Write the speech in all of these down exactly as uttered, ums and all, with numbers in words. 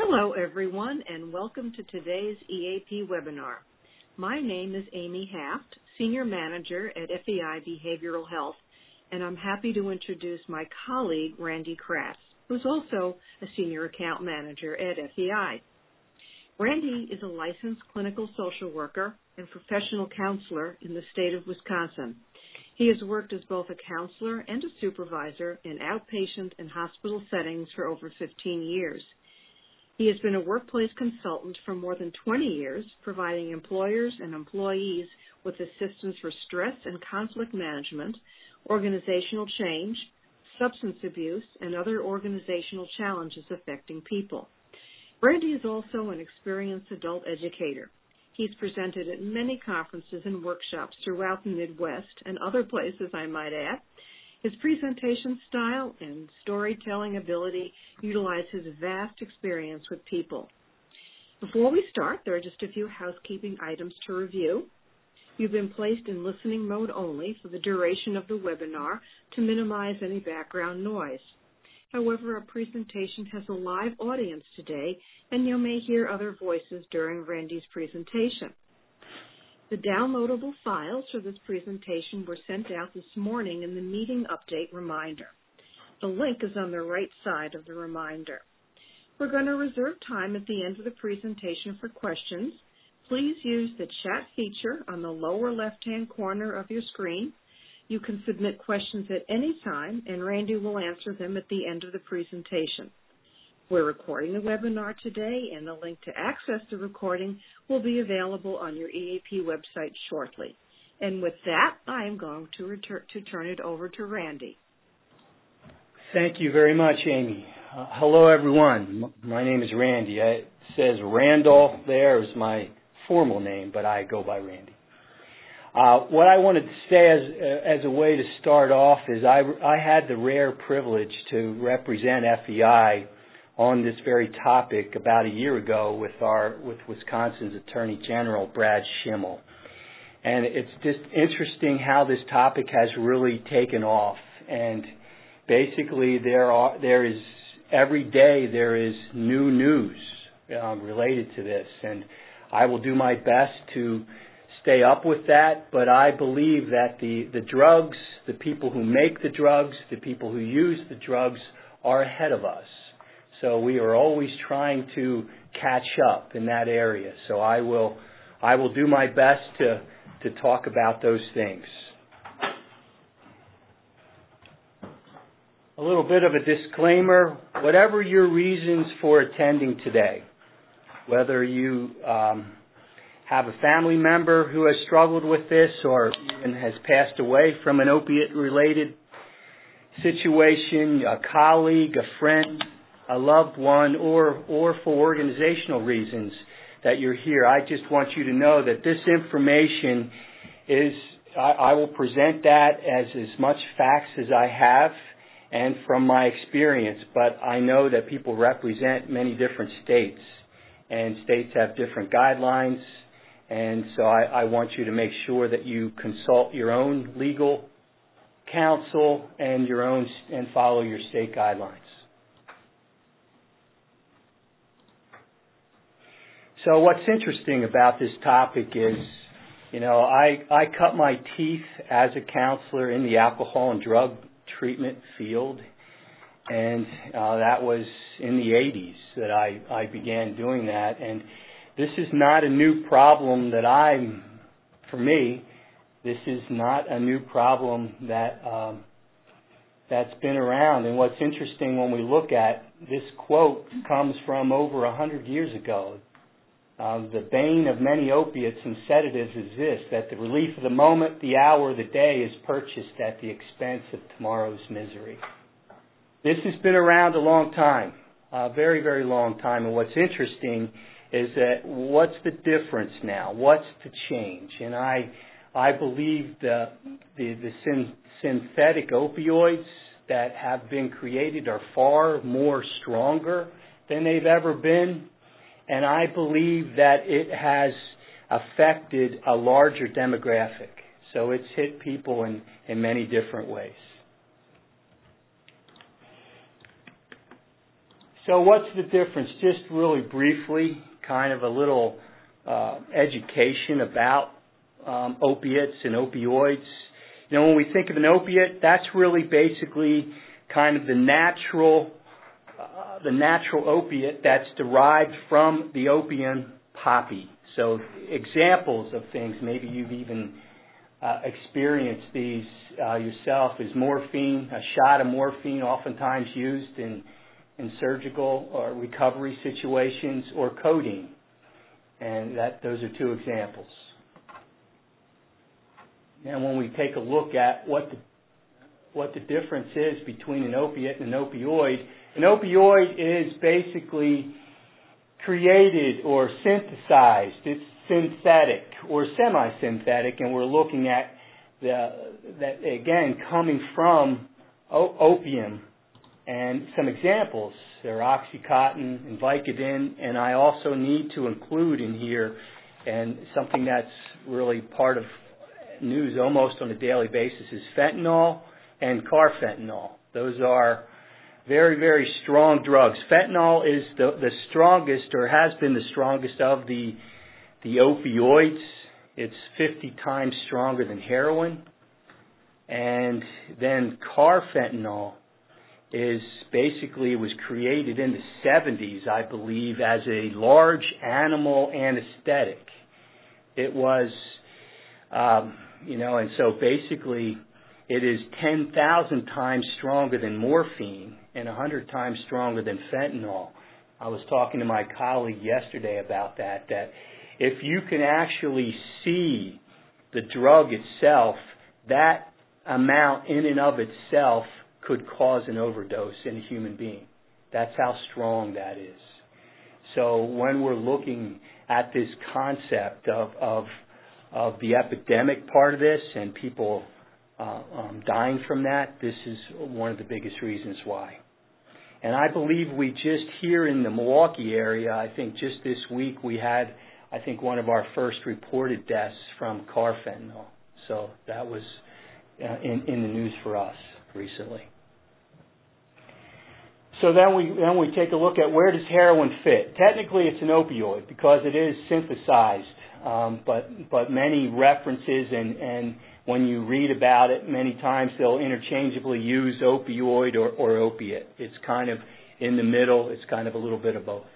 Hello, everyone, and welcome to today's E A P webinar. My name is Amy Haft, Senior Manager at F E I Behavioral Health, and I'm happy to introduce my colleague, Randy Kratz, who's also a Senior Account Manager at F E I. Randy is a licensed clinical social worker and professional counselor in the state of Wisconsin. He has worked as both a counselor and a supervisor in outpatient and hospital settings for over fifteen years. He has been a workplace consultant for more than twenty years, providing employers and employees with assistance for stress and conflict management, organizational change, substance abuse, and other organizational challenges affecting people. Randy is also an experienced adult educator. He's presented at many conferences and workshops throughout the Midwest and other places, I might add. His presentation style and storytelling ability utilize his vast experience with people. Before we start, there are just a few housekeeping items to review. You've been placed in listening mode only for the duration of the webinar to minimize any background noise. However, our presentation has a live audience today, and you may hear other voices during Randy's presentation. The downloadable files for this presentation were sent out this morning in the meeting update reminder. The link is on the right side of the reminder. We're going to reserve time at the end of the presentation for questions. Please use the chat feature on the lower left-hand corner of your screen. You can submit questions at any time, and Randy will answer them at the end of the presentation. We're recording the webinar today, and the link to access the recording will be available on your E A P website shortly. And with that, I am going to, return, to turn it over to Randy. Thank you very much, Amy. Uh, hello, everyone. My name is Randy. It says Randolph there is my formal name, but I go by Randy. Uh, what I wanted to say as, as a way to start off is I, I had the rare privilege to represent F E I on this very topic about a year ago with our with Wisconsin's Attorney General, Brad Schimmel. And it's just interesting how this topic has really taken off. And basically there are there is every day there is new news um, related to this. And I will do my best to stay up with that, but I believe that the, the drugs, the people who make the drugs, the people who use the drugs are ahead of us. So we are always trying to catch up in that area. So I will I will do my best to, to talk about those things. A little bit of a disclaimer. Whatever your reasons for attending today, whether you um, have a family member who has struggled with this or even has passed away from an opiate-related situation, a colleague, a friend, a loved one, or or for organizational reasons that you're here, I just want you to know that this information is, I, I will present that as as much facts as I have and from my experience, but I know that people represent many different states, and states have different guidelines, and so I, I want you to make sure that you consult your own legal counsel and your own and follow your state guidelines. So what's interesting about this topic is, you know, I, I cut my teeth as a counselor in the alcohol and drug treatment field, and uh, that was in the eighties that I, I began doing that. And this is not a new problem that I'm, for me, this is not a new problem that um, that's been around. And what's interesting when we look at this quote comes from over a hundred years ago. Uh, the bane of many opiates and sedatives is this, that the relief of the moment, the hour, the day is purchased at the expense of tomorrow's misery. This has been around a long time, a very, very long time. And what's interesting is that what's the difference now? What's the change? And I I believe the, the, the syn- synthetic opioids that have been created are far more stronger than they've ever been. And I believe that it has affected a larger demographic. So it's hit people in, in many different ways. So what's the difference? Just really briefly, kind of a little uh, education about um, opiates and opioids. You know, when we think of an opiate, that's really basically kind of the natural, uh, the natural opiate that's derived from the opium poppy. So examples of things, maybe you've even uh, experienced these uh, yourself, is morphine, a shot of morphine oftentimes used in, in surgical or recovery situations, or codeine. And that those are two examples. And when we take a look at what the what the difference is between an opiate and an opioid, an opioid is basically created or synthesized. It's synthetic or semi-synthetic, and we're looking at the that again coming from o- opium. And some examples are OxyContin and Vicodin, and I also need to include in here, and something that's really part of news almost on a daily basis, is fentanyl and carfentanil. Those are very, very strong drugs. Fentanyl is the, the strongest, or has been the strongest of the the opioids. It's fifty times stronger than heroin. And then carfentanil is basically, was created in the seventies, I believe, as a large animal anesthetic. It was, um, you know, and so basically it is ten thousand times stronger than morphine and one hundred times stronger than fentanyl. I was talking to my colleague yesterday about that, that if you can actually see the drug itself, that amount in and of itself could cause an overdose in a human being. That's how strong that is. So when we're looking at this concept of of, of the epidemic part of this and people uh, um, dying from that, this is one of the biggest reasons why. And I believe we just here in the Milwaukee area, I think just this week we had, I think, one of our first reported deaths from carfentanil. So that was uh, in, in the news for us recently. So then we then we take a look at where does heroin fit. Technically, it's an opioid because it is synthesized, um, but but many references and, and when you read about it, many times they'll interchangeably use opioid or, or opiate. It's kind of in the middle. It's kind of a little bit of both.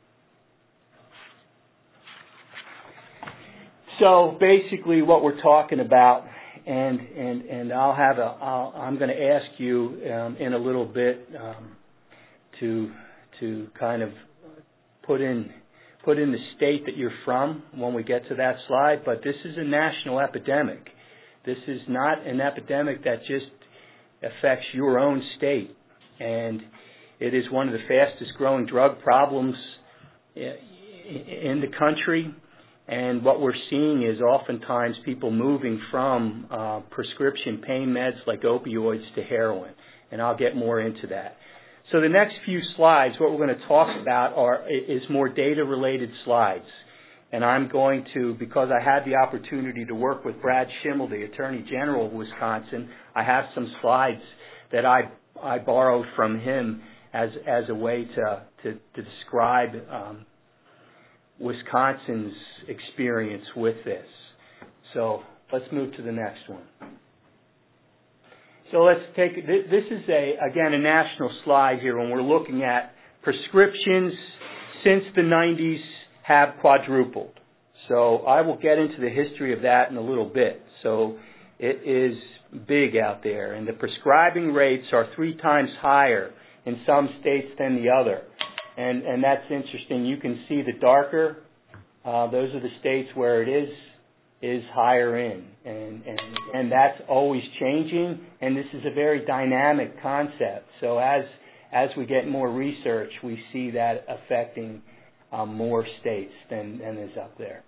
So basically, what we're talking about, and and and I'll have a I'll, I'm going to ask you um, in a little bit. Um, to to kind of put in put in the state that you're from when we get to that slide, but this is a national epidemic. This is not an epidemic that just affects your own state, and it is one of the fastest growing drug problems in the country. And what we're seeing is oftentimes people moving from uh, prescription pain meds like opioids to heroin, and I'll get more into that. So the next few slides, what we're going to talk about are is more data-related slides. And I'm going to, because I had the opportunity to work with Brad Schimmel, the Attorney General of Wisconsin, I have some slides that I I borrowed from him as as a way to, to, to describe um, Wisconsin's experience with this. So let's move to the next one. So let's take, this is a, again, a national slide here when we're looking at prescriptions since the nineties have quadrupled. So I will get into the history of that in a little bit. So it is big out there, and the prescribing rates are three times higher in some states than the other. And, and that's interesting. You can see the darker, uh, those are the states where it is is higher in, and, and and that's always changing, and this is a very dynamic concept. So as as we get more research, we see that affecting um, more states than, than is up there.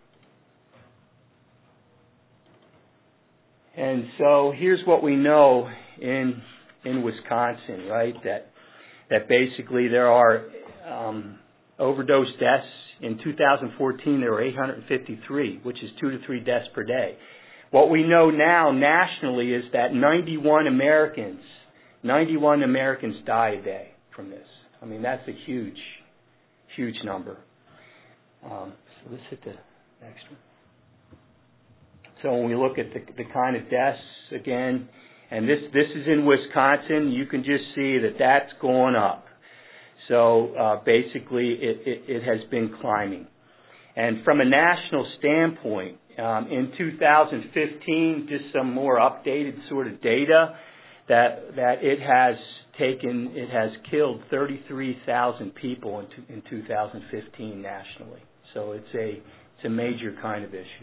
And so here's what we know in in Wisconsin, right? That that basically there are um, overdose deaths. In two thousand fourteen, there were eight hundred fifty-three, which is two to three deaths per day. What we know now nationally is that ninety-one Americans, ninety-one Americans die a day from this. I mean, that's a huge, huge number. Um, so let's hit the next one. So when we look at the, the kind of deaths, again, and this, this is in Wisconsin, you can just see that that's going up. So uh, basically it, it, it has been climbing. And from a national standpoint, um, in two thousand fifteen, just some more updated sort of data, that that it has taken, it has killed thirty-three thousand people in, two, in two thousand fifteen nationally. So it's a it's a major kind of issue.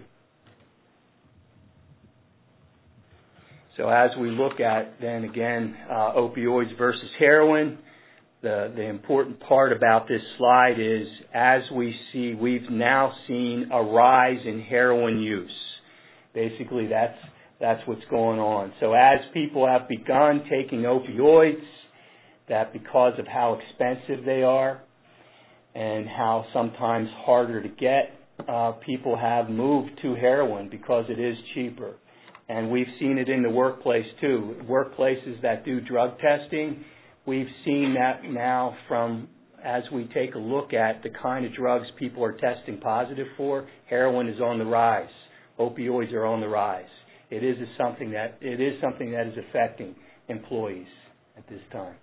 So as we look at then again uh, opioids versus heroin, the the important part about this slide is as we see, we've now seen a rise in heroin use. Basically, that's that's what's going on. So as people have begun taking opioids, that because of how expensive they are and how sometimes harder to get, uh, people have moved to heroin because it is cheaper. And we've seen it in the workplace too. Workplaces that do drug testing, we've seen that now from, as we take a look at the kind of drugs people are testing positive for, heroin is on the rise. Opioids are on the rise. It is a something that, it is something that is affecting employees at this time.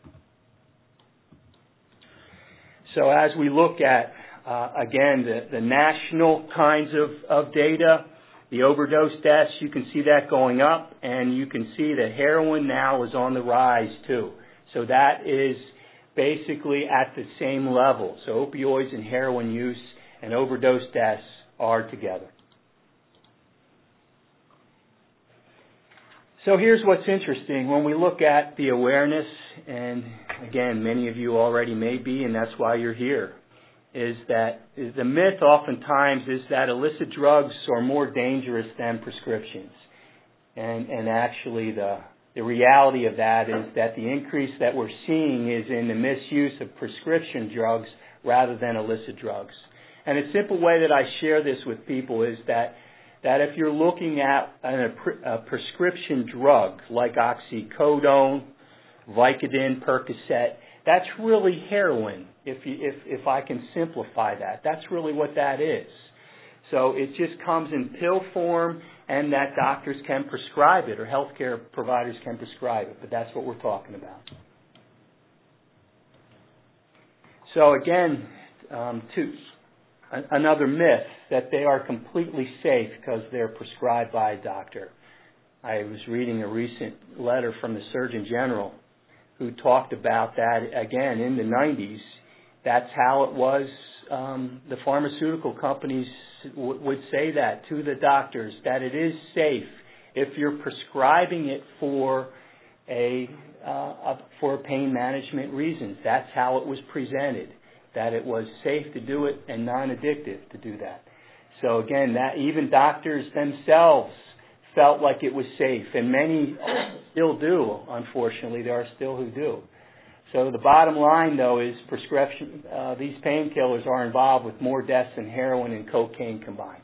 So as we look at, uh, again, the, the national kinds of, of data, the overdose deaths, you can see that going up, and you can see that heroin now is on the rise too. So that is basically at the same level. So opioids and heroin use and overdose deaths are together. So here's what's interesting. When we look at the awareness, and again, many of you already may be, and that's why you're here, is that is the myth oftentimes is that illicit drugs are more dangerous than prescriptions. And, and actually the, the reality of that is that the increase that we're seeing is in the misuse of prescription drugs rather than illicit drugs. And a simple way that I share this with people is that that if you're looking at a, a prescription drug like oxycodone, Vicodin, Percocet, that's really heroin, if, you, if, if I can simplify that. That's really what that is. So it just comes in pill form, and that doctors can prescribe it, or healthcare providers can prescribe it, but that's what we're talking about. So again, um, to, another myth that they are completely safe because they're prescribed by a doctor. I was reading a recent letter from the Surgeon General who talked about that, again, in the nineties. That's how it was. Um, the pharmaceutical companies w- would say that to the doctors, that it is safe if you're prescribing it for a, uh, a for pain management reasons. That's how it was presented, that it was safe to do it and non-addictive to do that. So again, that even doctors themselves felt like it was safe, and many still do, unfortunately. There are still who do. So the bottom line, though, is prescription. Uh, these painkillers are involved with more deaths than heroin and cocaine combined.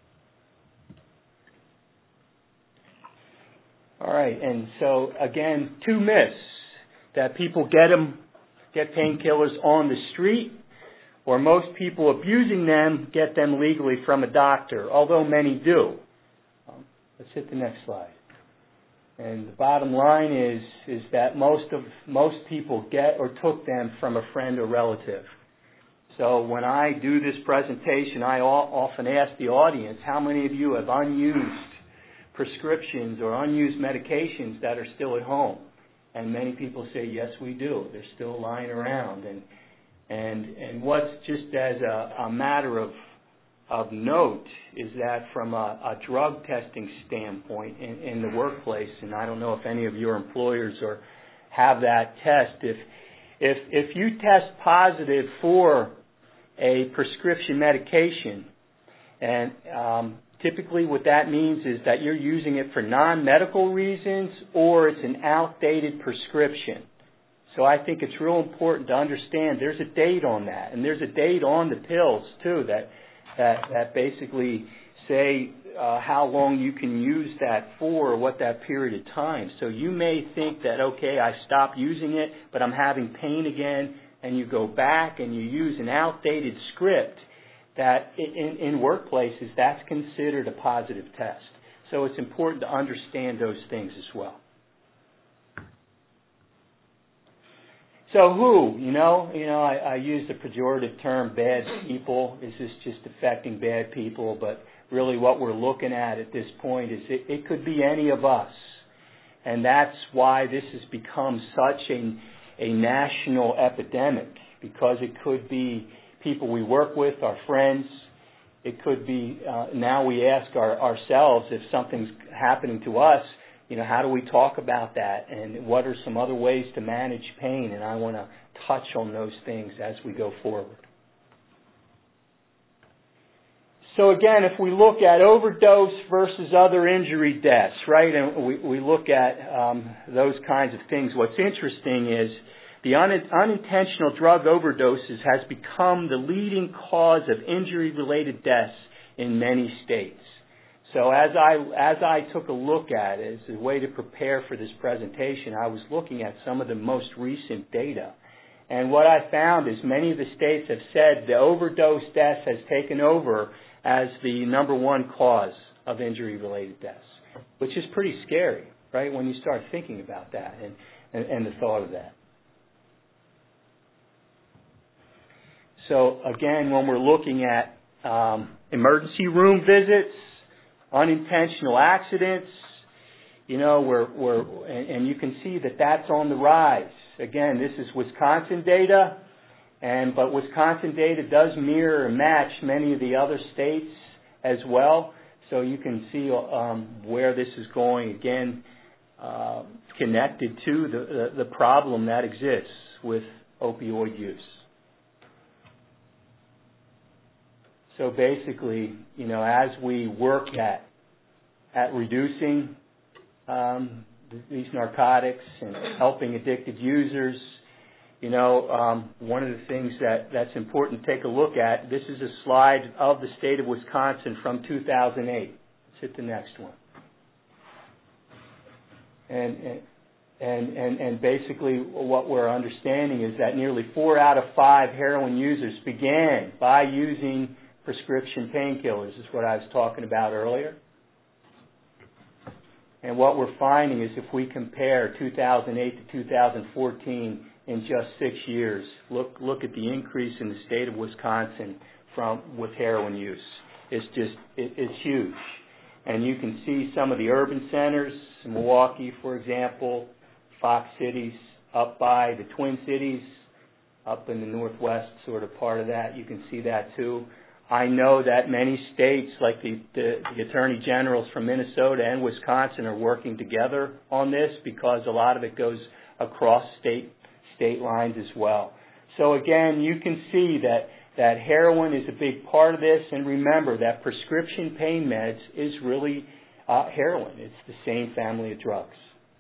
All right, and so again, two myths: that people get them, get painkillers on the street, or most people abusing them get them legally from a doctor, although many do. Um, let's hit the next slide. And the bottom line is is that most of most people get or took them from a friend or relative. So when I do this presentation, I often ask the audience, how many of you have unused prescriptions or unused medications that are still at home? And many people say, yes, we do. They're still lying around. And and and what's just as a, a matter of of note is that from a, a drug testing standpoint in, in the workplace, and I don't know if any of your employers or have that test, if if if you test positive for a prescription medication, and um, typically what that means is that you're using it for non-medical reasons or it's an outdated prescription. So I think it's real important to understand there's a date on that, and there's a date on the pills too that that, that basically say uh, how long you can use that for, or what that period of time. So you may think that, okay, I stopped using it, but I'm having pain again. and you go back and you use an outdated script, that in, in workplaces, that's considered a positive test. So it's important to understand those things as well. So who, you know, you know, I, I use the pejorative term bad people. Is this just affecting bad people? But really what we're looking at at this point is it, it could be any of us. And that's why this has become such a, a national epidemic, because it could be people we work with, our friends. It could be, uh, now we ask our, ourselves if something's happening to us, you know, how do we talk about that, and what are some other ways to manage pain? And I want to touch on those things as we go forward. So again, if we look at overdose versus other injury deaths, right, and we, we look at um, those kinds of things, what's interesting is the un- unintentional drug overdoses has become the leading cause of injury-related deaths in many states. So as I as I took a look at it, as a way to prepare for this presentation, I was looking at some of the most recent data. And what I found is many of the states have said the overdose deaths has taken over as the number one cause of injury-related deaths, which is pretty scary, right, when you start thinking about that and, and, and the thought of that. So again, when we're looking at um, emergency room visits, unintentional accidents, you know, we're, we're, and, and you can see that that's on the rise. Again, this is Wisconsin data, and but Wisconsin data does mirror and match many of the other states as well. So you can see um, where this is going, again, uh, connected to the, the, the problem that exists with opioid use. So basically, you know, as we work at at reducing um, th- these narcotics and helping addicted users, you know, um, one of the things that, that's important to take a look at, this is a slide of the state of Wisconsin from two thousand eight. Let's hit the next one. And, and, and, and basically what we're understanding is that nearly four out of five heroin users began by using prescription painkillers, is what I was talking about earlier. And what we're finding is if we compare two thousand eight to two thousand fourteen in just six years, look look at the increase in the state of Wisconsin from with heroin use. It's just it, it's huge. And you can see some of the urban centers, Milwaukee, for example, Fox Cities, up by the Twin Cities, up in the northwest sort of part of that. You can see that too. I know that many states, like the, the, the attorney generals from Minnesota and Wisconsin, are working together on this because a lot of it goes across state state lines as well. So again, you can see that, that heroin is a big part of this, and remember that prescription pain meds is really uh, heroin. It's the same family of drugs.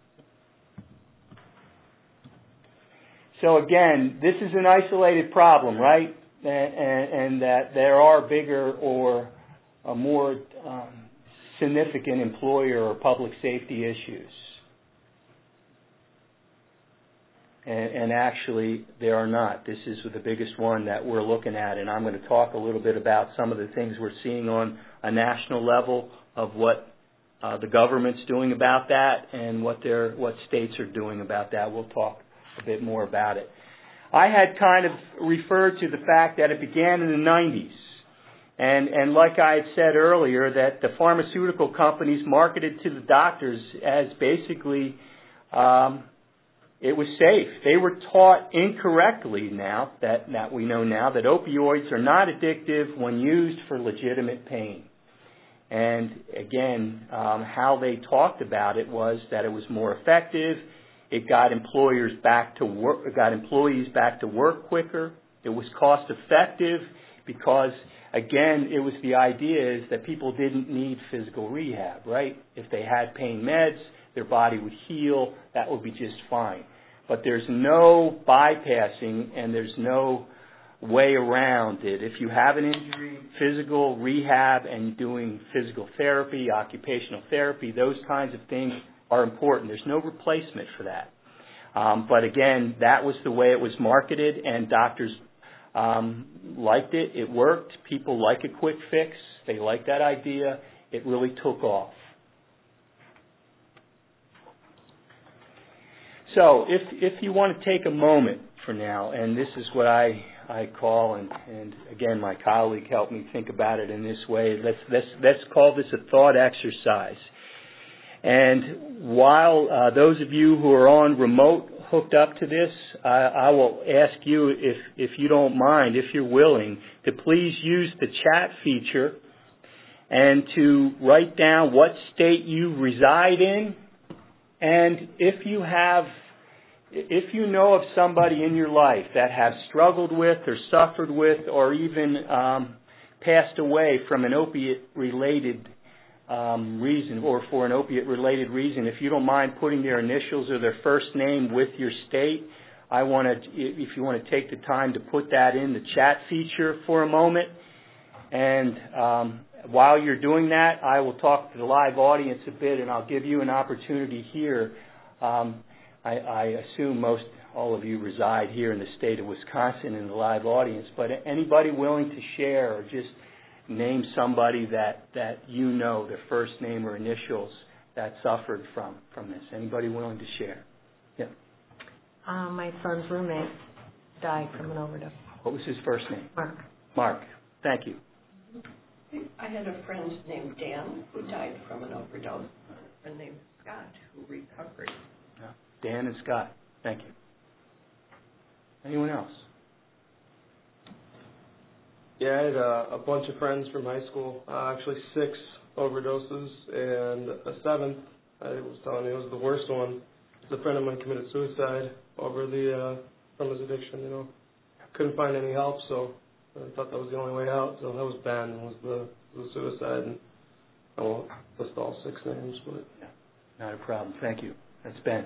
So again, this is an isolated problem, right? And, and, and that there are bigger or uh, more um, significant employer or public safety issues. And, and actually, there are not. This is the biggest one that we're looking at, and I'm going to talk a little bit about some of the things we're seeing on a national level of what uh, the government's doing about that and what their what states are doing about that. We'll talk a bit more about it. I had kind of referred to the fact that it began in the nineties. And, and like I had said earlier, that the pharmaceutical companies marketed to the doctors as basically um, it was safe. They were taught incorrectly now, that, that we know now, that opioids are not addictive when used for legitimate pain. And again, um, how they talked about it was that it was more effective. It got employers back to work, it got employees back to work quicker. It was cost effective because, again, it was the idea is that people didn't need physical rehab, right? If they had pain meds, their body would heal. That would be just fine. But there's no bypassing and there's no way around it. If you have an injury, physical rehab and doing physical therapy, occupational therapy, those kinds of things are important. There's no replacement for that. Um, but again, that was the way it was marketed, and doctors um, liked it. It worked. People like a quick fix. They like that idea. It really took off. So if if you want to take a moment for now, and this is what I, I call, and, and again, my colleague helped me think about it in this way, let's, let's, let's call this a thought exercise. And while uh, those of you who are on remote hooked up to this, I, I will ask you, if, if you don't mind, if you're willing, to please use the chat feature and to write down what state you reside in. And if you have, if you know of somebody in your life that has struggled with or suffered with or even um, passed away from an opiate-related um, reason or for an opiate-related reason, if you don't mind putting their initials or their first name with your state, I want to, if you want to take the time to put that in the chat feature for a moment. And um, while you're doing that, I will talk to the live audience a bit, and I'll give you an opportunity here. Um, I, I assume most all of you reside here in the state of Wisconsin in the live audience, but anybody willing to share or just name somebody that, that you know, their first name or initials, that suffered from, from this? Anybody willing to share? Yeah. Uh, my son's roommate died from an overdose. What was his first name? Mark. Mark. Thank you. I had a friend named Dan who died from an overdose. A friend named Scott who recovered. Dan and Scott. Thank you. Anyone else? Yeah, I had a, a bunch of friends from high school. Uh, actually, six overdoses, and a seventh. I was telling you it was the worst one. A friend of mine committed suicide over the uh, from his addiction. You know, couldn't find any help, so I thought that was the only way out. So that was Ben, was the, the suicide, and I won't list all six names, but yeah, not a problem. Thank you. That's Ben.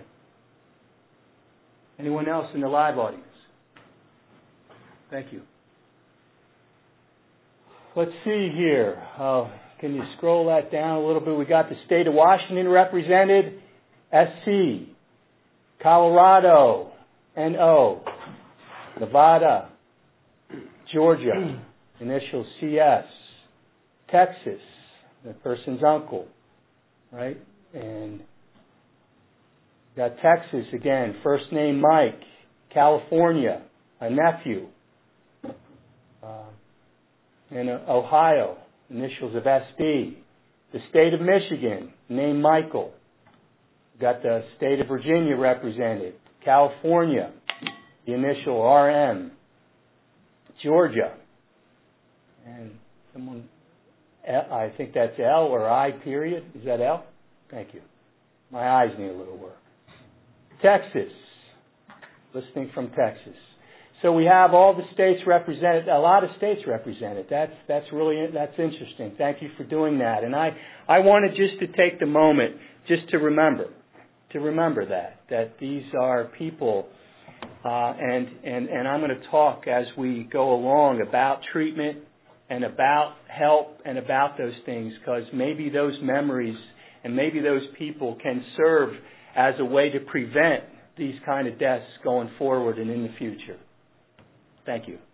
Anyone else in the live audience? Thank you. Let's see here. Uh, can you scroll that down a little bit? We got the state of Washington represented. S C. Colorado. N O. Nevada. Georgia. Initial C S. Texas. The person's uncle. Right? And got Texas again. First name Mike. California. A nephew. Uh, in Ohio, initials of S B. The state of Michigan, name Michael. Got the state of Virginia represented. California, the initial R M. Georgia, and someone, I think that's L or I period. Is that L? Thank you. My eyes need a little work. Texas, listening from Texas. So we have all the states represented, a lot of states represented. That's that's really that's interesting. Thank you for doing that. And I, I wanted just to take the moment just to remember, to remember that that these are people, uh, and and and I'm going to talk as we go along about treatment and about help and about those things, because maybe those memories and maybe those people can serve as a way to prevent these kind of deaths going forward and in the future. Thank you.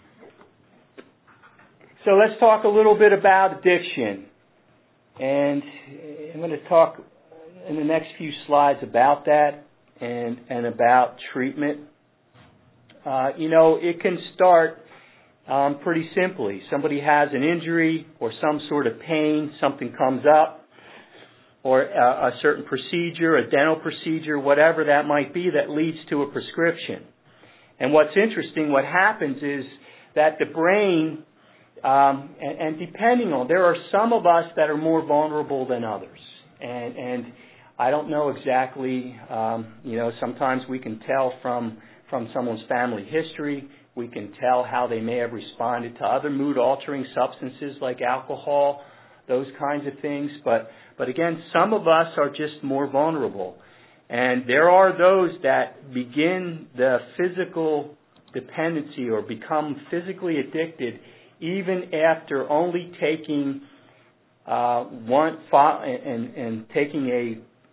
So let's talk a little bit about addiction. And I'm going to talk in the next few slides about that and, and about treatment. Uh, you know, it can start um, pretty simply. Somebody has an injury or some sort of pain, something comes up, or a, a certain procedure, a dental procedure, whatever that might be, that leads to a prescription. And what's interesting, what happens is that the brain, um, and, and depending on, there are some of us that are more vulnerable than others. And, and I don't know exactly, um, you know, sometimes we can tell from, from someone's family history, we can tell how they may have responded to other mood-altering substances like alcohol, those kinds of things. But, but again, some of us are just more vulnerable. And there are those that begin the physical dependency or become physically addicted even after only taking uh, one and, and, and taking a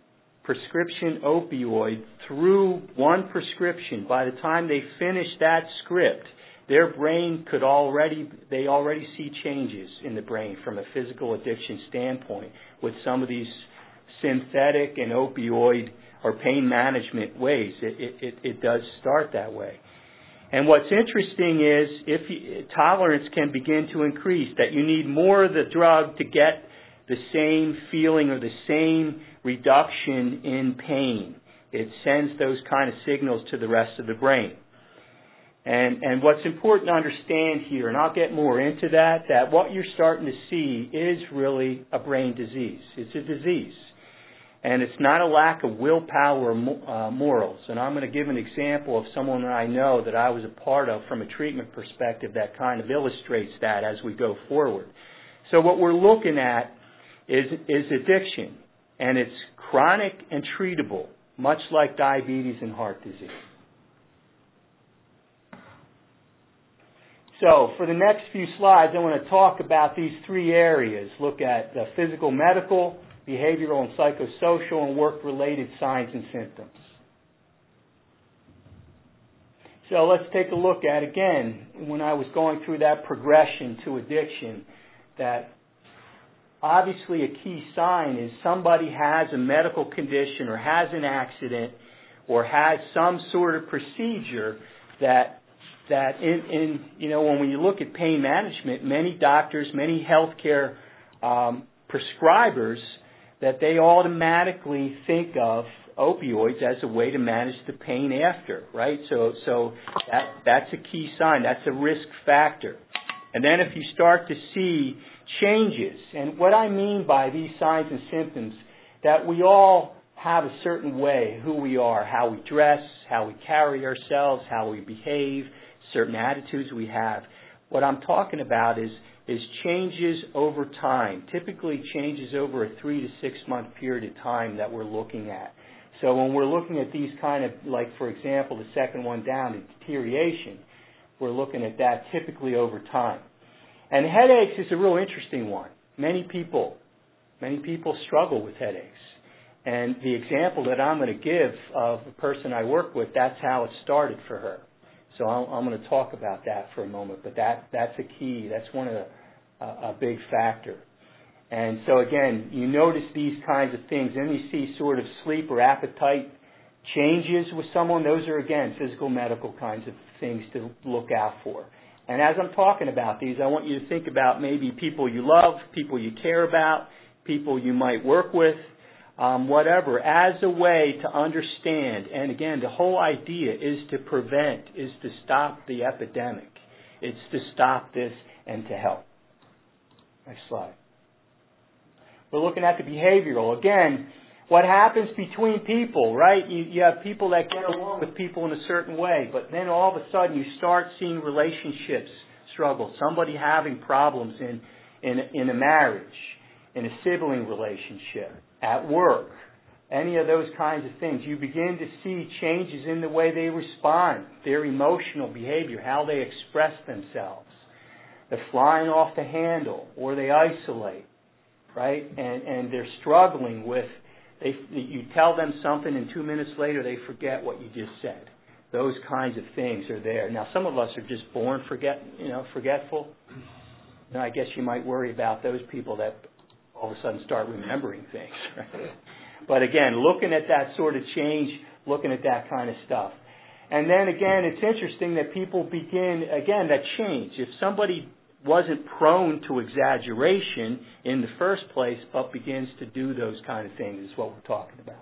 prescription opioid through one prescription, by the time they finish that script, their brain could already, they already see changes in the brain from a physical addiction standpoint with some of these synthetic and opioid or pain management ways. It, it, it does start that way. And what's interesting is if you, tolerance can begin to increase, that you need more of the drug to get the same feeling or the same reduction in pain. It sends those kind of signals to the rest of the brain. And, and what's important to understand here, and I'll get more into that, that what you're starting to see is really a brain disease. It's a disease. And it's not a lack of willpower or uh, morals. And I'm going to give an example of someone that I know that I was a part of from a treatment perspective that kind of illustrates that as we go forward. So what we're looking at is, is addiction. And it's chronic and treatable, much like diabetes and heart disease. So for the next few slides, I want to talk about these three areas. Look at the physical, medical, behavioral and psychosocial, and work-related signs and symptoms. So let's take a look at, again, when I was going through that progression to addiction, that obviously a key sign is somebody has a medical condition or has an accident or has some sort of procedure that that in, in you know, when you look at pain management, many doctors, many healthcare um, prescribers, that they automatically think of opioids as a way to manage the pain after, right? So, so that, that's a key sign. That's a risk factor. And then if you start to see changes, and what I mean by these signs and symptoms, that we all have a certain way, who we are, how we dress, how we carry ourselves, how we behave, certain attitudes we have. What I'm talking about is is changes over time, typically changes over a three to six month period of time that we're looking at. So when we're looking at these kind of, like for example, the second one down, the deterioration, we're looking at that typically over time. And headaches is a real interesting one. Many people, many people struggle with headaches. And the example that I'm going to give of a person I work with, that's how it started for her. So I'm going to talk about that for a moment, but that, that's a key. That's one of the, uh, a big factor. And so again, you notice these kinds of things. Then you see sort of sleep or appetite changes with someone. Those are, again, physical, medical kinds of things to look out for. And as I'm talking about these, I want you to think about maybe people you love, people you care about, people you might work with, Um, whatever, as a way to understand. And again, the whole idea is to prevent, is to stop the epidemic. It's to stop this and to help. Next slide. We're looking at the behavioral. Again, what happens between people, right? You, you have people that get along with people in a certain way, but then all of a sudden you start seeing relationships struggle. Somebody having problems in, in, in a marriage, in a sibling relationship, at work, any of those kinds of things. You begin to see changes in the way they respond, their emotional behavior, how they express themselves. They're flying off the handle, or they isolate, right? And and they're struggling with, they, you tell them something and two minutes later they forget what you just said. Those kinds of things are there. Now, some of us are just born forget, you know, forgetful. And I guess you might worry about those people that all of a sudden start remembering things. Right? But again, looking at that sort of change, looking at that kind of stuff. And then again, it's interesting that people begin, again, that change. If somebody wasn't prone to exaggeration in the first place, but begins to do those kind of things, is what we're talking about.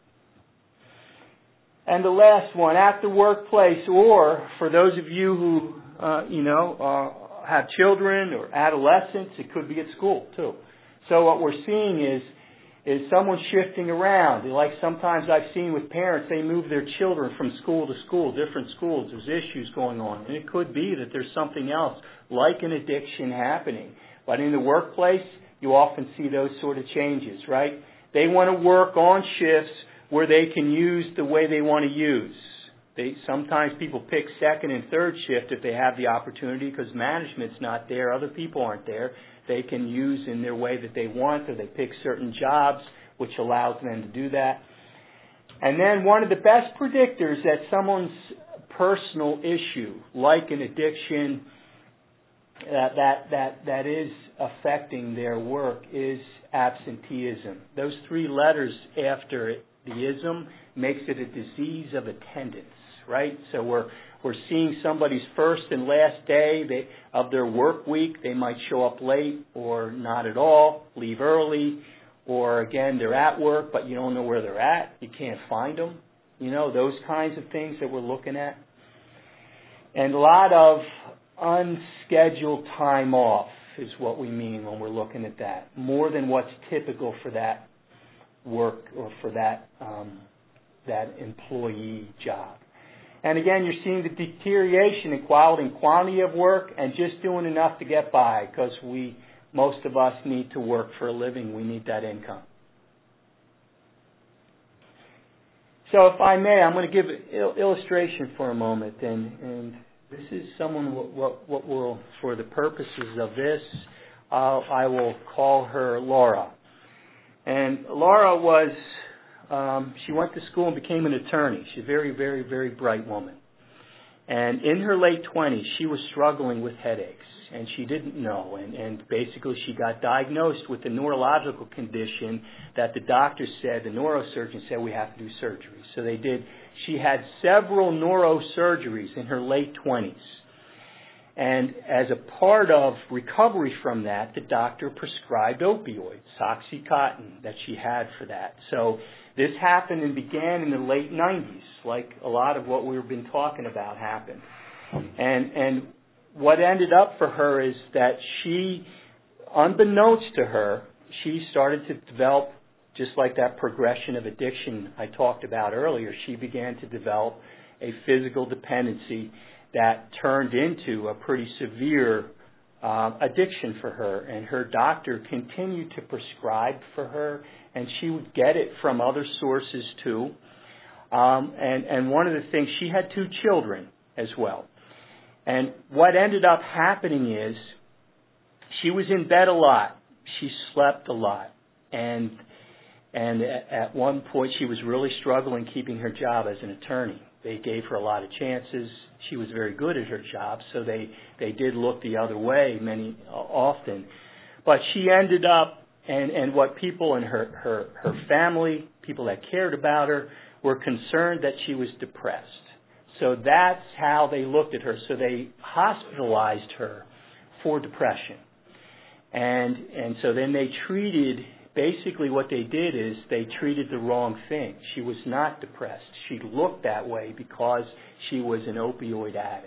And the last one, at the workplace, or for those of you who, uh, you know, uh, have children or adolescents, it could be at school too. So what we're seeing is is someone shifting around. Like sometimes I've seen with parents, they move their children from school to school, different schools. There's issues going on. And it could be that there's something else, like an addiction happening. But in the workplace, you often see those sort of changes, right? They want to work on shifts where they can use the way they want to use. They, sometimes people pick second and third shift if they have the opportunity because management's not there, other people aren't there. They can use in their way that they want, or they pick certain jobs which allows them to do that. And then one of the best predictors that someone's personal issue, like an addiction, that that that that is affecting their work, is absenteeism. Those three letters after it, the ism, makes it a disease of attendance, right? So we're we're seeing somebody's first and last day they, of their work week. They might show up late or not at all, leave early, or again, they're at work, but you don't know where they're at. You can't find them. You know, those kinds of things that we're looking at. And a lot of unscheduled time off is what we mean when we're looking at that, more than what's typical for that work or for that um, that employee job. And again, you're seeing the deterioration in quality and quantity of work and just doing enough to get by, because we, most of us need to work for a living. We need that income. So if I may, I'm going to give an il- illustration for a moment. And, and this is someone, what, what, what will, for the purposes of this, I'll, I will call her Laura. And Laura was, um, she went to school and became an attorney. She's a very, very, very bright woman. And in her late twenties, she was struggling with headaches, and she didn't know. And, and basically, she got diagnosed with a neurological condition that the doctor said, the neurosurgeon said, we have to do surgery. So they did. She had several neurosurgeries in her late twenties. And as a part of recovery from that, the doctor prescribed opioids, Oxycontin, that she had for that. So this happened and began in the late nineties, like a lot of what we've been talking about happened. And and what ended up for her is that she, unbeknownst to her, she started to develop, just like that progression of addiction I talked about earlier, she began to develop a physical dependency that turned into a pretty severe uh, addiction for her. And her doctor continued to prescribe for her, and she would get it from other sources too. Um, and, and one of the things, she had two children as well. And what ended up happening is she was in bed a lot. She slept a lot. And and at one point she was really struggling keeping her job as an attorney. They gave her a lot of chances. She was very good at her job, so they, they did look the other way many uh, often. But she ended up, and, and what people in her, her, her family, people that cared about her, were concerned that she was depressed. So that's how they looked at her. So they hospitalized her for depression. And and so then they treated, basically what they did is they treated the wrong thing. She was not depressed. She looked that way because she was an opioid addict.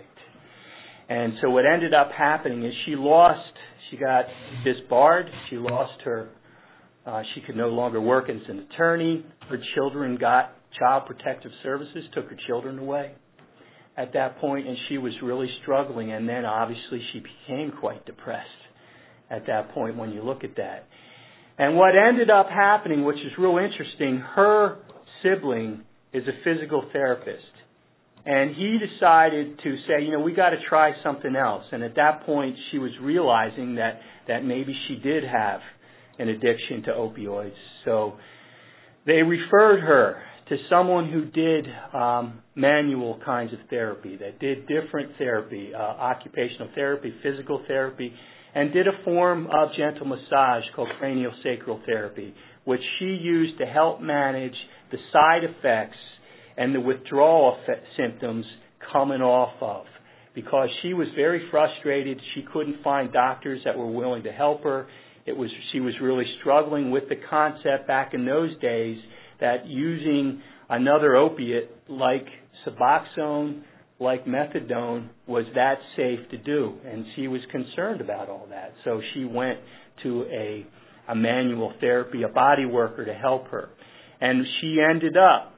And so what ended up happening is she lost, she got disbarred, she lost her, uh, she could no longer work as an attorney. Her children got Child Protective Services, took her children away at that point, and she was really struggling. And then obviously she became quite depressed at that point when you look at that. And what ended up happening, which is real interesting, her sibling is a physical therapist. And he decided to say, you know, we got to try something else. And at that point, she was realizing that, that maybe she did have an addiction to opioids. So they referred her to someone who did um, manual kinds of therapy, that did different therapy, uh, occupational therapy, physical therapy, and did a form of gentle massage called craniosacral therapy, which she used to help manage the side effects and the withdrawal effect, symptoms coming off of. Because she was very frustrated, she couldn't find doctors that were willing to help her. It was she was really struggling with the concept back in those days that using another opiate like Suboxone, like methadone, was that safe to do. And she was concerned about all that. So she went to a, a manual therapy, a body worker to help her. And she ended up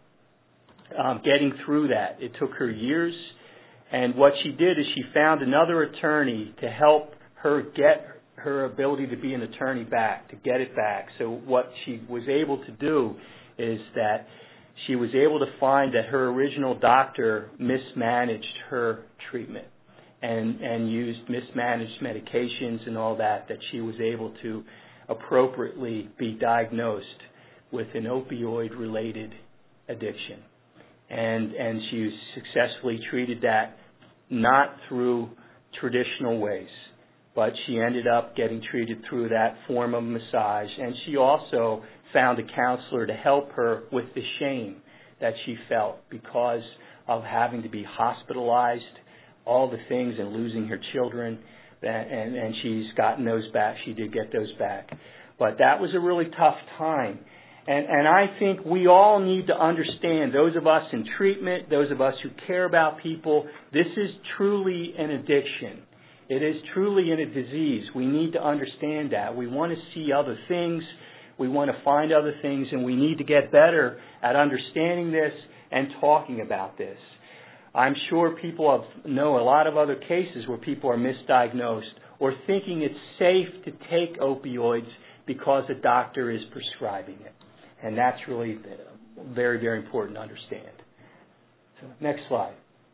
um, getting through that. It took her years. And what she did is she found another attorney to help her get her ability to be an attorney back, to get it back. So what she was able to do is that she was able to find that her original doctor mismanaged her treatment and, and used mismanaged medications and all that, that she was able to appropriately be diagnosed with an opioid-related addiction. And, and she successfully treated that not through traditional ways, but she ended up getting treated through that form of massage. And she also found a counselor to help her with the shame that she felt because of having to be hospitalized, all the things, and losing her children. And, and she's gotten those back. She did get those back. But that was a really tough time. And, and I think we all need to understand, those of us in treatment, those of us who care about people, this is truly an addiction. It is truly a disease. We need to understand that. We want to see other things. We want to find other things, and we need to get better at understanding this and talking about this. I'm sure people have, know a lot of other cases where people are misdiagnosed or thinking it's safe to take opioids because a doctor is prescribing it. And that's really very, very important to understand. So, next slide.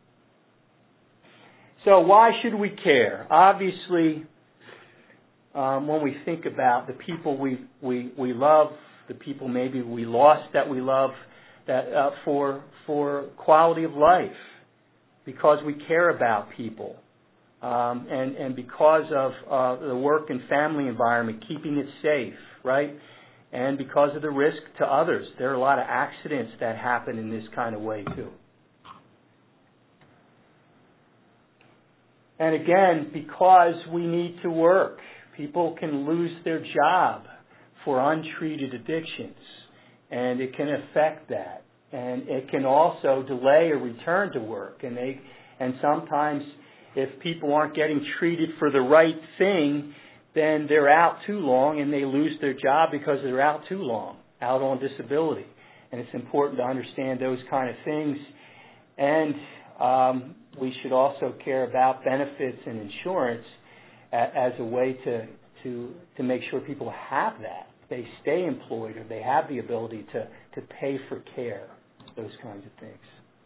So why should we care? Obviously, um, when we think about the people we, we, we love, the people maybe we lost that we love, that uh, for for quality of life, because we care about people, um, and and because of uh, the work and family environment, keeping it safe, right? And because of the risk to others. There are a lot of accidents that happen in this kind of way too. And again, because we need to work, people can lose their job for untreated addictions, and it can affect that. And it can also delay a return to work. And they, and sometimes if people aren't getting treated for the right thing, then they're out too long and they lose their job because they're out too long, out on disability. And it's important to understand those kind of things. And um, we should also care about benefits and insurance a, as a way to, to, to make sure people have that. They stay employed, or they have the ability to, to pay for care, those kinds of things.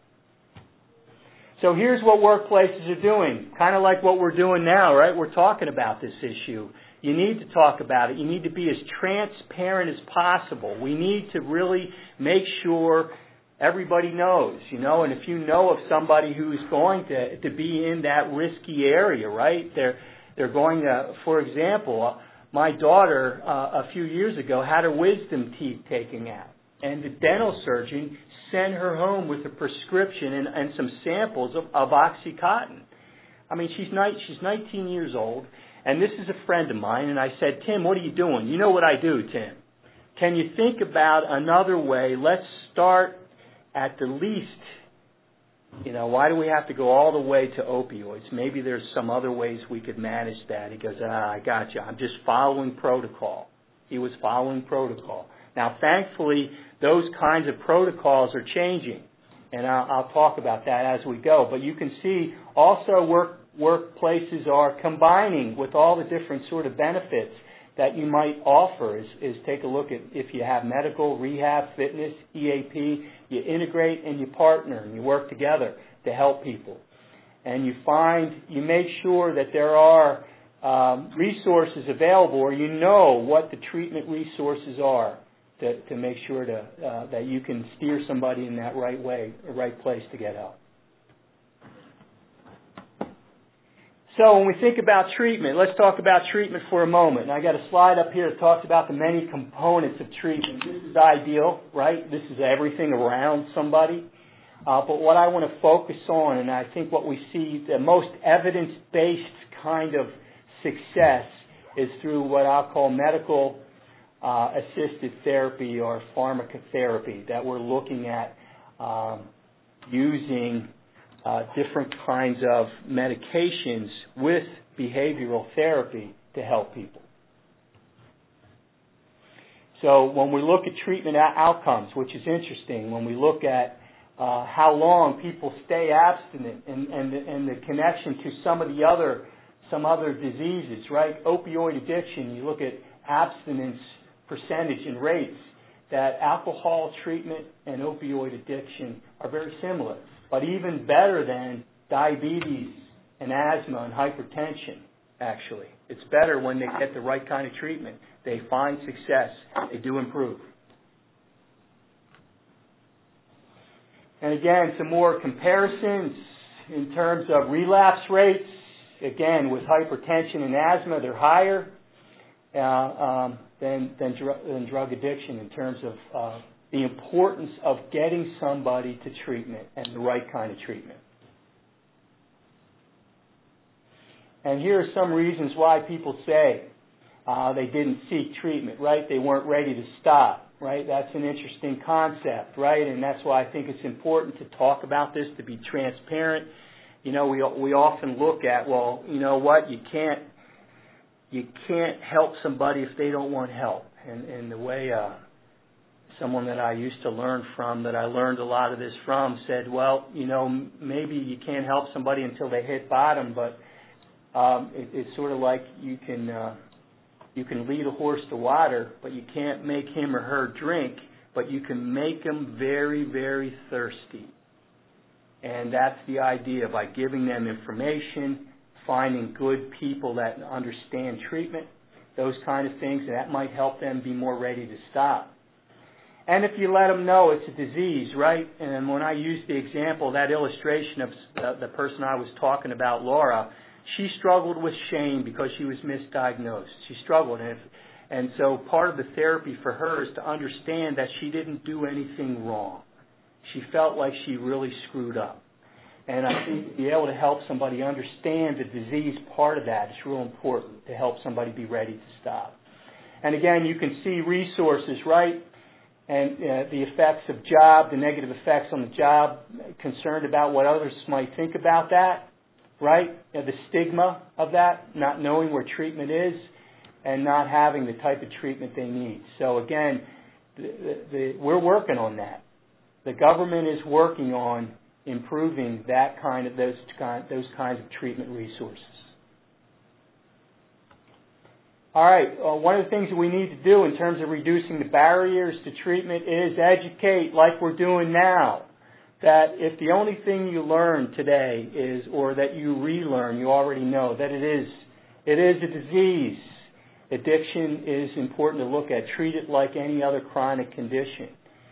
So here's what workplaces are doing, kind of like what we're doing now, right? We're talking about this issue. You need to talk about it. You need to be as transparent as possible. We need to really make sure everybody knows, you know, and if you know of somebody who's going to, to be in that risky area, right? They're, they're going to, for example, my daughter uh, a few years ago had her wisdom teeth taken out, and the dental surgeon sent her home with a prescription and, and some samples of, of OxyContin. I mean, she's ni- she's nineteen years old, and this is a friend of mine, and I said, Tim, what are you doing? You know what I do, Tim. Can you think about another way? Let's start at the least. You know, why do we have to go all the way to opioids? Maybe there's some other ways we could manage that. He goes, ah, I got you. I'm just following protocol. He was following protocol. Now, thankfully, those kinds of protocols are changing, and I'll, I'll talk about that as we go. But you can see also work, workplaces are combining with all the different sort of benefits that you might offer is, is take a look at if you have medical, rehab, fitness, E A P, you integrate and you partner and you work together to help people. And you find, you make sure that there are um, resources available, or you know what the treatment resources are to, to make sure to, uh, that you can steer somebody in that right way, the right place to get help. So when we think about treatment, let's talk about treatment for a moment. And I got a slide up here that talks about the many components of treatment. This is ideal, right? This is everything around somebody. Uh, but what I want to focus on, and I think what we see, the most evidence-based kind of success is through what I'll call medical uh, assisted therapy or pharmacotherapy, that we're looking at um, using Uh, different kinds of medications with behavioral therapy to help people. So when we look at treatment outcomes, which is interesting, when we look at uh, how long people stay abstinent and, and, the, and the connection to some of the other, some other diseases, right? Opioid addiction, you look at abstinence percentage and rates, that alcohol treatment and opioid addiction are very similar, but even better than diabetes and asthma and hypertension, actually. It's better when they get the right kind of treatment. They find success. They do improve. And again, some more comparisons in terms of relapse rates. Again, with hypertension and asthma, they're higher uh, um, than, than, dr- than drug addiction in terms of uh, the importance of getting somebody to treatment and the right kind of treatment. And here are some reasons why people say uh, they didn't seek treatment, right? They weren't ready to stop, right? That's an interesting concept, right? And that's why I think it's important to talk about this, to be transparent. You know, we we often look at, well, you know what, you can't you can't help somebody if they don't want help. And, and the way uh, someone that I used to learn from, that I learned a lot of this from, said, well, you know, maybe you can't help somebody until they hit bottom, but um, it, it's sort of like you can uh, you can lead a horse to water, but you can't make him or her drink, but you can make them very, very thirsty. And that's the idea, by giving them information, finding good people that understand treatment, those kind of things, and that might help them be more ready to stop. And if you let them know it's a disease, right? And when I used the example, that illustration of uh, the person I was talking about, Laura, she struggled with shame because she was misdiagnosed. She struggled. And, if, and so part of the therapy for her is to understand that she didn't do anything wrong. She felt like she really screwed up. And I think to be able to help somebody understand the disease part of that is real important, to help somebody be ready to stop. And again, you can see resources, right? And uh, the effects of job, the negative effects on the job, concerned about what others might think about that, right? You know, the stigma of that, not knowing where treatment is, and not having the type of treatment they need. So again, the, the, the, we're working on that. The government is working on improving that kind of those kind those kinds of treatment resources. All right, uh, one of the things that we need to do in terms of reducing the barriers to treatment is educate, like we're doing now. That if the only thing you learn today is, or that you relearn, you already know that it is it is a disease. Addiction is important to look at. Treat it like any other chronic condition.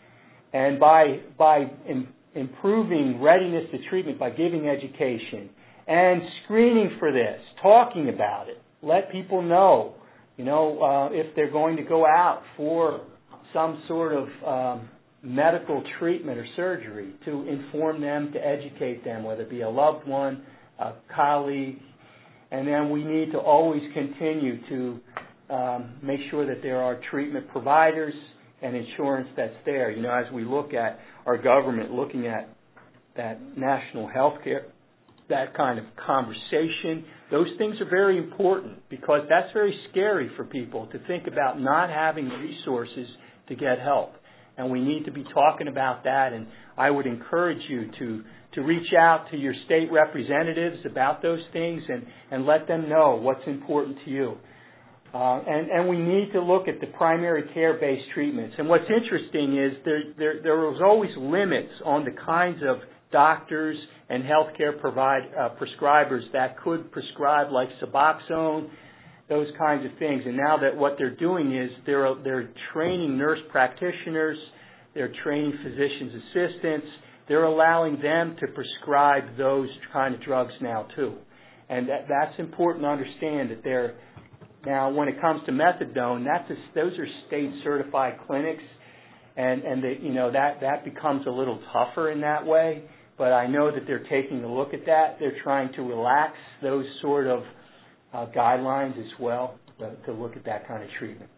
And by by im- improving readiness to treatment, by giving education and screening for this, talking about it, let people know, you know, uh, if they're going to go out for some sort of um, medical treatment or surgery, to inform them, to educate them, whether it be a loved one, a colleague, and then we need to always continue to um, make sure that there are treatment providers and insurance that's there. You know, as we look at our government looking at that national health care, that kind of conversation, those things are very important, because that's very scary for people to think about not having resources to get help. And we need to be talking about that, and I would encourage you to, to reach out to your state representatives about those things and, and let them know what's important to you. Uh, and, and we need to look at the primary care-based treatments. And what's interesting is there, there, there was always limits on the kinds of doctors and healthcare provide, uh, prescribers that could prescribe, like Suboxone, those kinds of things. And now that what they're doing is they're, they're training nurse practitioners, they're training physicians' assistants, they're allowing them to prescribe those kind of drugs now too. And that, that's important to understand that they're Now, when it comes to methadone, that's a, those are state-certified clinics, and and the, you know that that becomes a little tougher in that way. But I know that they're taking a look at that. They're trying to relax those sort of uh, guidelines as well, to, to look at that kind of treatment.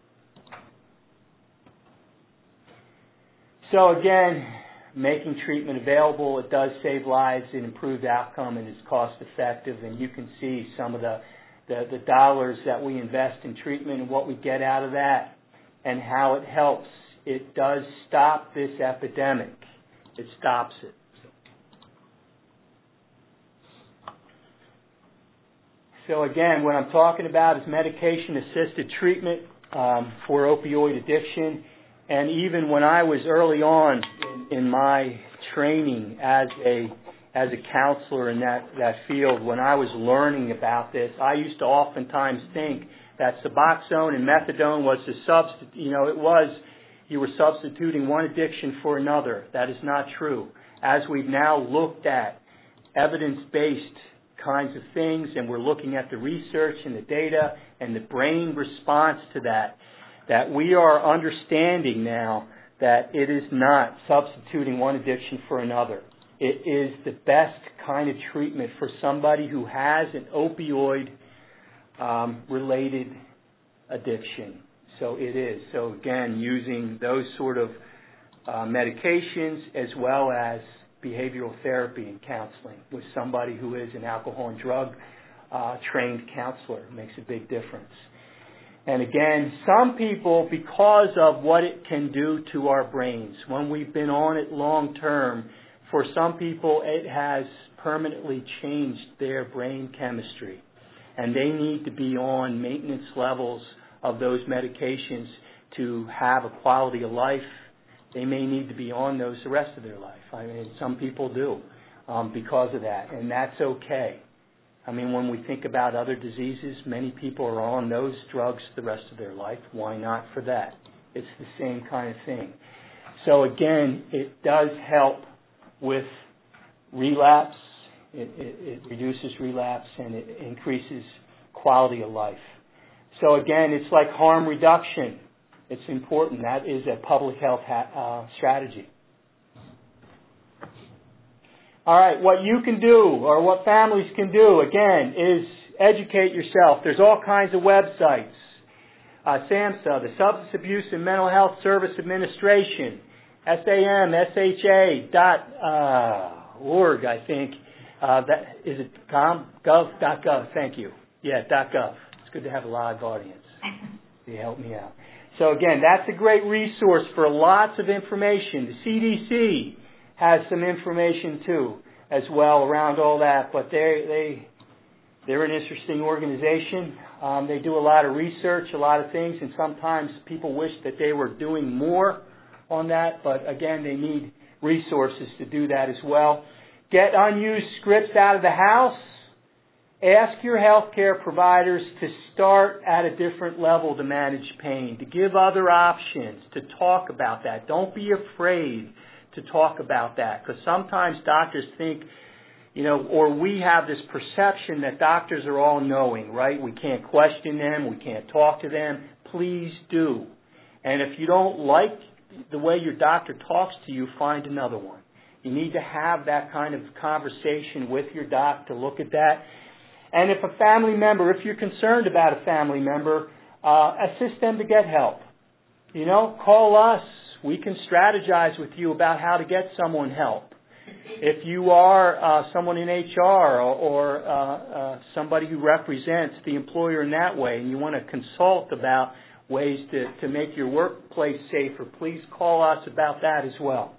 So again, making treatment available, it does save lives, it improves outcome, and it's cost-effective. And you can see some of the The, the dollars that we invest in treatment and what we get out of that and how it helps. It does stop this epidemic. It stops it. So again, what I'm talking about is medication-assisted treatment um, for opioid addiction. And even when I was early on in, in my training as a as a counselor in that, that field, when I was learning about this, I used to oftentimes think that Suboxone and methadone was a substitute. You know, it was, you were substituting one addiction for another. That is not true. as we've now looked at evidence-based kinds of things, and we're looking at the research and the data and the brain response to that, that we are understanding now that it is not substituting one addiction for another. It is the best kind of treatment for somebody who has an opioid um, related addiction. So it is. So again, using those sort of uh, medications as well as behavioral therapy and counseling with somebody who is an alcohol and drug uh, trained counselor makes a big difference. And again, some people, because of what it can do to our brains, when we've been on it long term, for some people it has permanently changed their brain chemistry. And they need to be on maintenance levels of those medications to have a quality of life. They may need to be on those the rest of their life. I mean, some people do um, because of that, and that's okay. I mean, when we think about other diseases, many people are on those drugs the rest of their life. Why not for that? It's the same kind of thing. So again, it does help with relapse. It, it, it reduces relapse and it increases quality of life. So again, it's like harm reduction. It's important. That is a public health ha- uh, strategy. All right, what you can do or what families can do, again, is educate yourself. There's all kinds of websites. Uh, SAMHSA, the Substance Abuse and Mental Health Service Administration, S A M S H A dot org, I think. Uh, that, is it com? Gov? Dot gov, thank you. Yeah, dot gov. It's good to have a live audience. They help me out. So again, that's a great resource for lots of information. The C D C has some information too, as well, around all that. But they they they're an interesting organization. Um, they do a lot of research, a lot of things, and sometimes people wish that they were doing more on that. But again, they need resources to do that as well. Get unused scripts out of the house. Ask your healthcare providers to start at a different level to manage pain, to give other options, to talk about that. Don't be afraid to talk about that, because sometimes doctors think, you know, or we have this perception that doctors are all knowing, right? We can't question them, we can't talk to them. Please do. And if you don't like the way your doctor talks to you, find another one. You need to have that kind of conversation with your doc to look at that. And if a family member, if you're concerned about a family member, uh, assist them to get help. You know, call us. We can strategize with you about how to get someone help. If you are uh, someone in H R or, or uh, uh, somebody who represents the employer in that way and you want to consult about ways to, to make your workplace safer, please call us about that as well.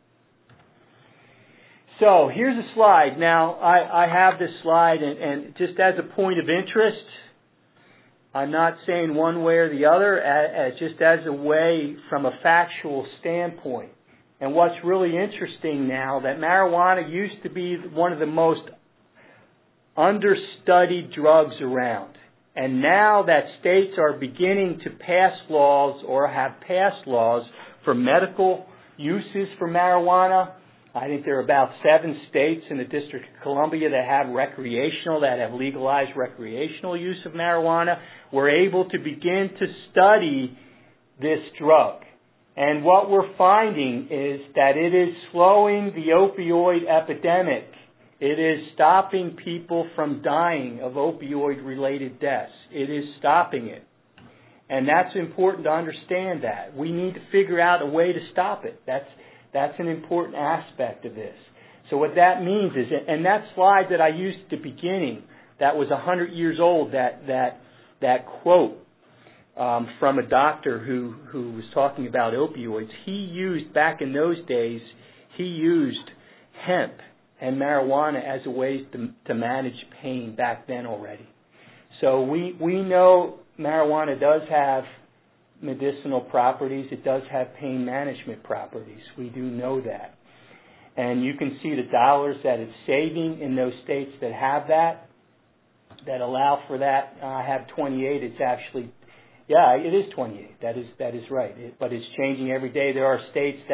So here's a slide. Now, I, I have this slide, and, and just as a point of interest, I'm not saying one way or the other, as, as just as a way from a factual standpoint. And what's really interesting now, that marijuana used to be one of the most understudied drugs around. And now that states are beginning to pass laws or have passed laws for medical uses for marijuana, I think there are about seven states in the District of Columbia that have recreational, that have legalized recreational use of marijuana. We're able to begin to study this drug. And what we're finding is that it is slowing the opioid epidemic. It is stopping people from dying of opioid-related deaths. It is stopping it. And that's important to understand that. We need to figure out a way to stop it. That's That's an important aspect of this. So what that means is, and that slide that I used at the beginning, that was one hundred years old, that that that quote um, from a doctor who, who was talking about opioids, he used, back in those days, he used hemp and marijuana as a way to, to manage pain back then already. So we, we know marijuana does have medicinal properties. It does have pain management properties. We do know that. And you can see the dollars that it's saving in those states that have that, that allow for that. Uh, I have twenty-eight. It's actually, yeah, it is twenty-eight. That is that is right. It, but it's changing every day. There are states that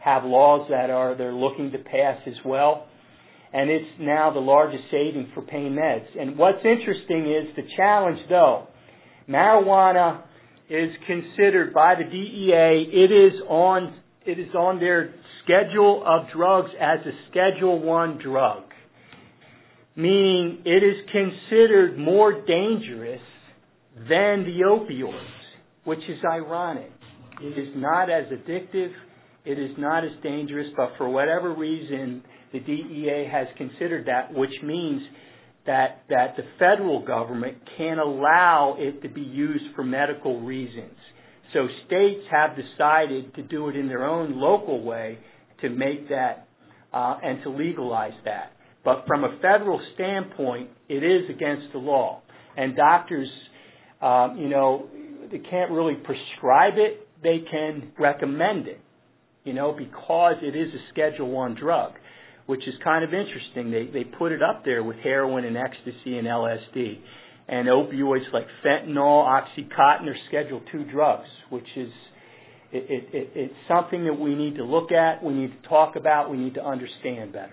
have laws that are they're looking to pass as well. And it's now the largest saving for pain meds. And what's interesting is the challenge, though. Marijuana is considered by the D E A, it is on it is on their schedule of drugs as a Schedule One drug, meaning it is considered more dangerous than the opioids, which is ironic. It is not as addictive, it is not as dangerous, but for whatever reason, the D E A has considered that, which means that that the federal government can allow it to be used for medical reasons. So states have decided to do it in their own local way to make that uh, and to legalize that. But from a federal standpoint, it is against the law. And doctors, um, you know, they can't really prescribe it. They can recommend it, you know, because it is a Schedule One drug, which is kind of interesting. They they put it up there with heroin and ecstasy and L S D. And opioids like fentanyl, Oxycontin are Schedule Two drugs, which is it, it, it, it's something that we need to look at, we need to talk about, we need to understand better.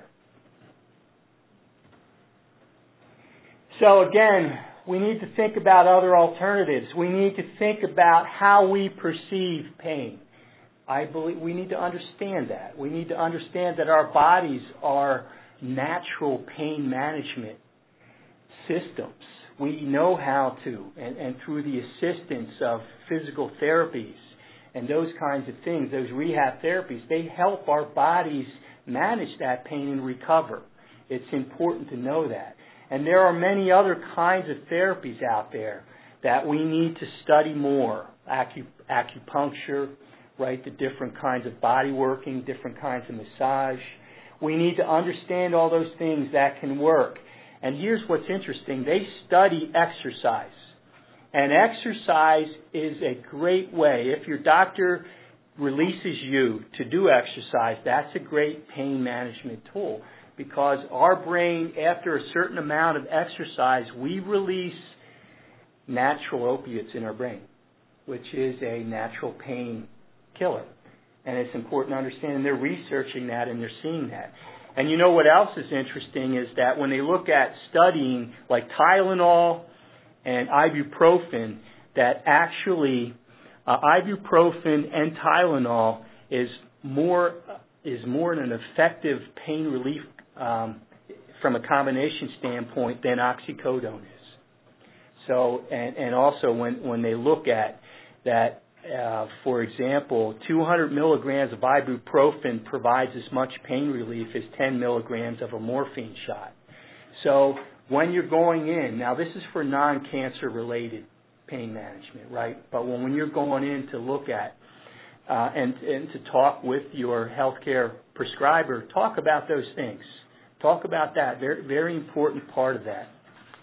So again, we need to think about other alternatives. We need to think about how we perceive pain. I believe we need to understand that. We need to understand that our bodies are natural pain management systems. We know how to, and, and through the assistance of physical therapies and those kinds of things, those rehab therapies, they help our bodies manage that pain and recover. It's important to know that. And there are many other kinds of therapies out there that we need to study more. Acu- acupuncture, right, the different kinds of body working, different kinds of massage. We need to understand all those things that can work. And here's what's interesting. They study exercise. And exercise is a great way. If your doctor releases you to do exercise, that's a great pain management tool. Because our brain, after a certain amount of exercise, we release natural opiates in our brain, which is a natural pain killer. And it's important to understand, and they're researching that and they're seeing that. And you know what else is interesting is that when they look at studying like Tylenol and ibuprofen, that actually uh, ibuprofen and Tylenol is more is more an effective pain relief um, from a combination standpoint than oxycodone is. So, and, and also when, when they look at that, Uh, for example, two hundred milligrams of ibuprofen provides as much pain relief as ten milligrams of a morphine shot. So when you're going in, now this is for non-cancer related pain management, right? But when, when you're going in to look at uh, and, and to talk with your healthcare prescriber, talk about those things. Talk about that. Very, very important part of that.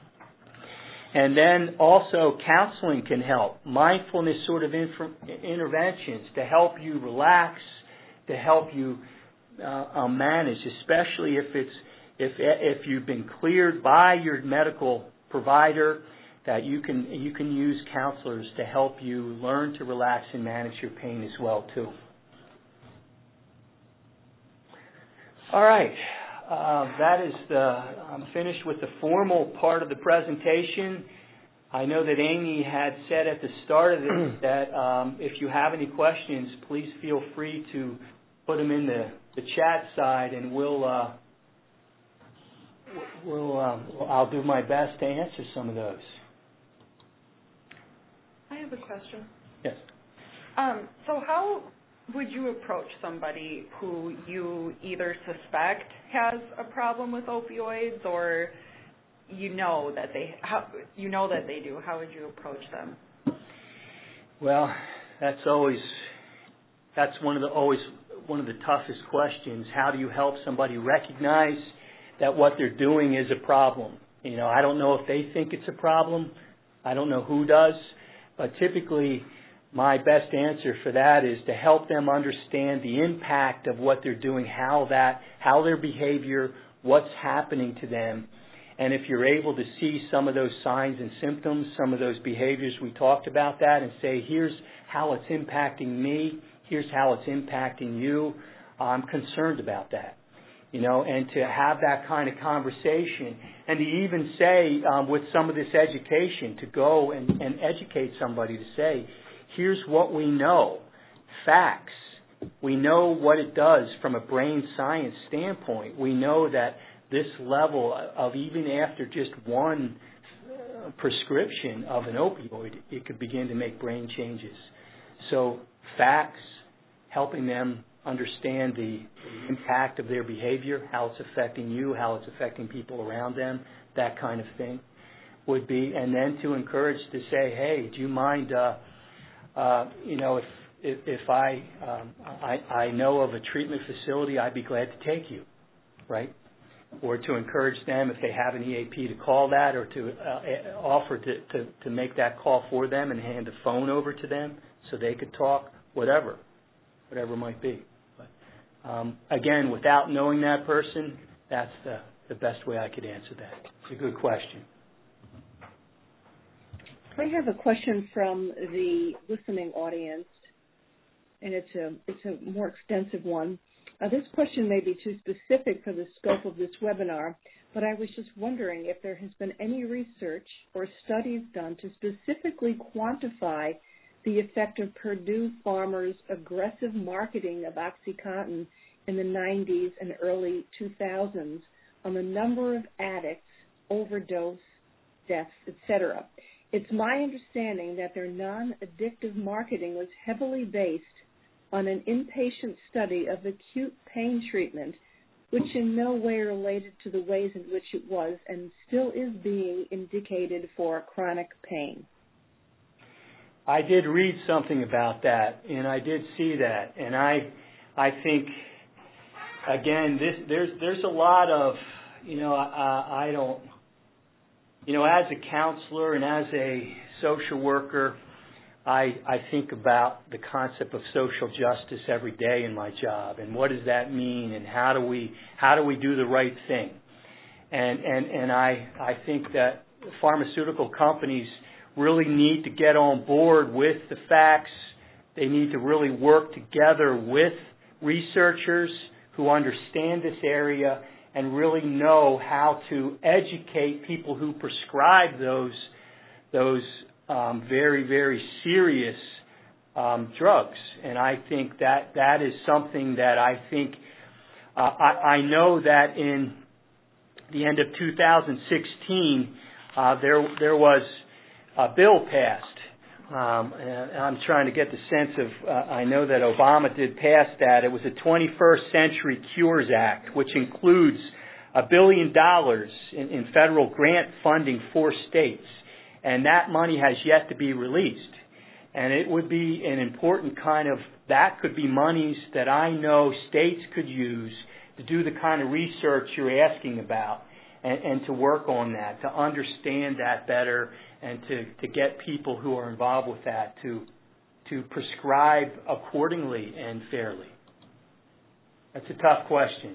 And then also counseling can help. Mindfulness sort of inf- interventions to help you relax, to help you uh, uh, manage, especially if it's if if you've been cleared by your medical provider, that you can you can use counselors to help you learn to relax and manage your pain as well too. All right. Uh, that is the, I'm finished with the formal part of the presentation. I know that Amy had said at the start of this that um, if you have any questions, please feel free to put them in the, the chat side, and we'll, uh, we'll uh, I'll do my best to answer some of those. I have a question. Yes. Um, so how would you approach somebody who you either suspect has a problem with opioids, or you know that they how, you know that they do? How would you approach them? Well, that's always that's one of the always one of the toughest questions. How do you help somebody recognize that what they're doing is a problem? You know, I don't know if they think it's a problem. I don't know who does, but typically my best answer for that is to help them understand the impact of what they're doing, how that, how their behavior, what's happening to them. And if you're able to see some of those signs and symptoms, some of those behaviors, we talked about that, and say, here's how it's impacting me, here's how it's impacting you. I'm concerned about that. You know, and to have that kind of conversation, and to even say um, with some of this education, to go and, and educate somebody to say, here's what we know, facts. We know what it does from a brain science standpoint. We know that this level of, even after just one prescription of an opioid, it could begin to make brain changes. So facts, helping them understand the impact of their behavior, how it's affecting you, how it's affecting people around them, that kind of thing would be. And then to encourage to say, hey, do you mind, uh, uh, you know, if if, if I, um, I I know of a treatment facility, I'd be glad to take you, right? Or to encourage them, if they have an E A P, to call that, or to uh, offer to, to, to make that call for them and hand a phone over to them so they could talk, whatever, whatever it might be. But, um, again, without knowing that person, that's the, the best way I could answer that. It's a good question. I have a question from the listening audience, and it's a, it's a more extensive one. Uh, this question may be too specific for the scope of this webinar, but I was just wondering if there has been any research or studies done to specifically quantify the effect of Purdue Pharma's aggressive marketing of OxyContin in the nineties and early two thousands on the number of addicts, overdose, deaths, et cetera. It's my understanding that their non-addictive marketing was heavily based on an inpatient study of acute pain treatment, which in no way related to the ways in which it was and still is being indicated for chronic pain. I did read something about that, and I did see that, and I, I think, again, this, there's there's a lot of, you know, I, I don't, you know, as a counselor and as a social worker, I, I think about the concept of social justice every day in my job, and what does that mean, and how do we how do we do the right thing, and and and I I think that pharmaceutical companies really need to get on board with the facts. They need to really work together with researchers who understand this area and really know how to educate people who prescribe those those Um, very, very serious um, drugs. And I think that that is something that I think, uh, I, I know that in the end of two thousand sixteen, uh, there there was a bill passed. Um, and I'm trying to get the sense of, uh, I know that Obama did pass that. It was the twenty-first Century Cures Act, which includes a billion dollars in, in federal grant funding for states. And that money has yet to be released. And it would be an important kind of, that could be monies that I know states could use to do the kind of research you're asking about, and, and to work on that, to understand that better, and to, to get people who are involved with that to, to prescribe accordingly and fairly. That's a tough question.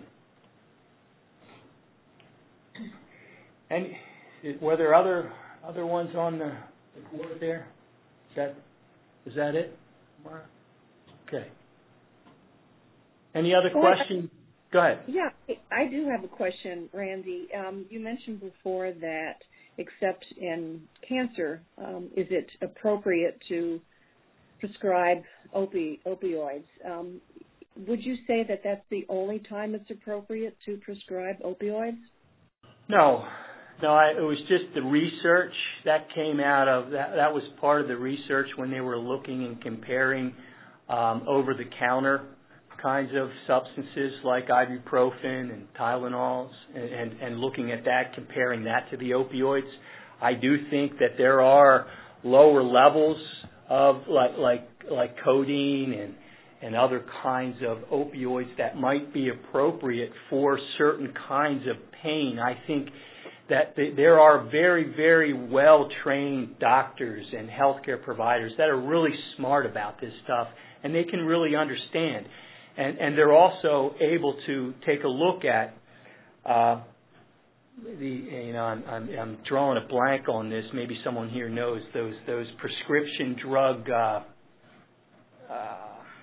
And were there other... Other ones on the board there? Is that, is that it, Mara? Okay. Any other well, questions? Go ahead. Yeah, I do have a question, Randy. Um, you mentioned before that, except in cancer, um, is it appropriate to prescribe opi- opioids? Um, would you say that that's the only time it's appropriate to prescribe opioids? No. No, I, it was just the research that came out of that. That was part of the research when they were looking and comparing um, over-the-counter kinds of substances like ibuprofen and Tylenols, and, and, and looking at that, comparing that to the opioids. I do think that there are lower levels of like like like codeine and and other kinds of opioids that might be appropriate for certain kinds of pain. I think that there are very, very well-trained doctors and healthcare providers that are really smart about this stuff, and they can really understand. And, and they're also able to take a look at uh, the, you know, I'm, I'm, I'm drawing a blank on this. Maybe someone here knows those those prescription drug, uh, uh,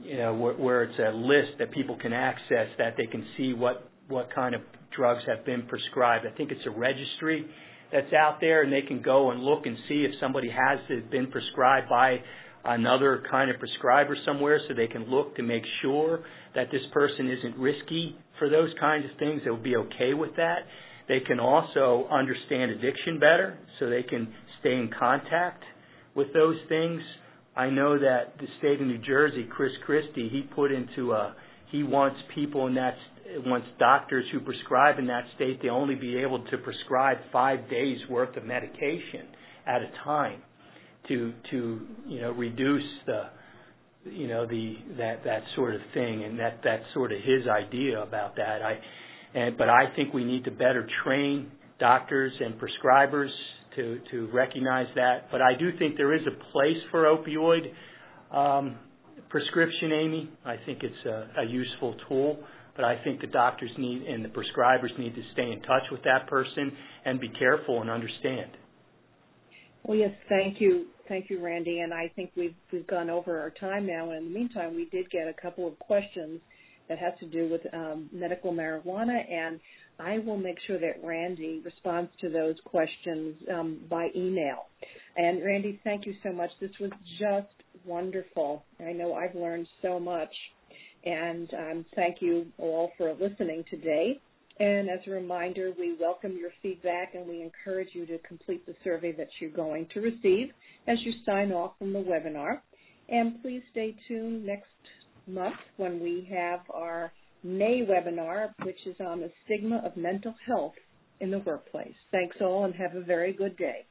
you know, where, where it's a list that people can access, that they can see what, what kind of drugs have been prescribed. I think it's a registry that's out there, and they can go and look and see if somebody has been prescribed by another kind of prescriber somewhere, so they can look to make sure that this person isn't risky for those kinds of things. They will be okay with that. They can also understand addiction better, so they can stay in contact with those things. I know that the state of New Jersey, Chris Christie, he put into a, he wants people in that, wants doctors who prescribe in that state to only be able to prescribe five days worth of medication at a time to, to, you know, reduce the, you know, the, that, that sort of thing. And that, that's sort of his idea about that. I, and, but I think we need to better train doctors and prescribers to, to recognize that. But I do think there is a place for opioid um, prescription, Amy. I think it's a, a useful tool. But I think the doctors need and the prescribers need to stay in touch with that person and be careful and understand. Well, yes, thank you. Thank you, Randy. And I think we've, we've gone over our time now. And in the meantime, we did get a couple of questions that has to do with um, medical marijuana, and I will make sure that Randy responds to those questions um, by email. And Randy, thank you so much. This was just wonderful. I know I've learned so much, and um, thank you all for listening today. And as a reminder, we welcome your feedback, and we encourage you to complete the survey that you're going to receive as you sign off from the webinar. And please stay tuned next month when we have our May webinar, which is on the stigma of mental health in the workplace. Thanks all, and have a very good day.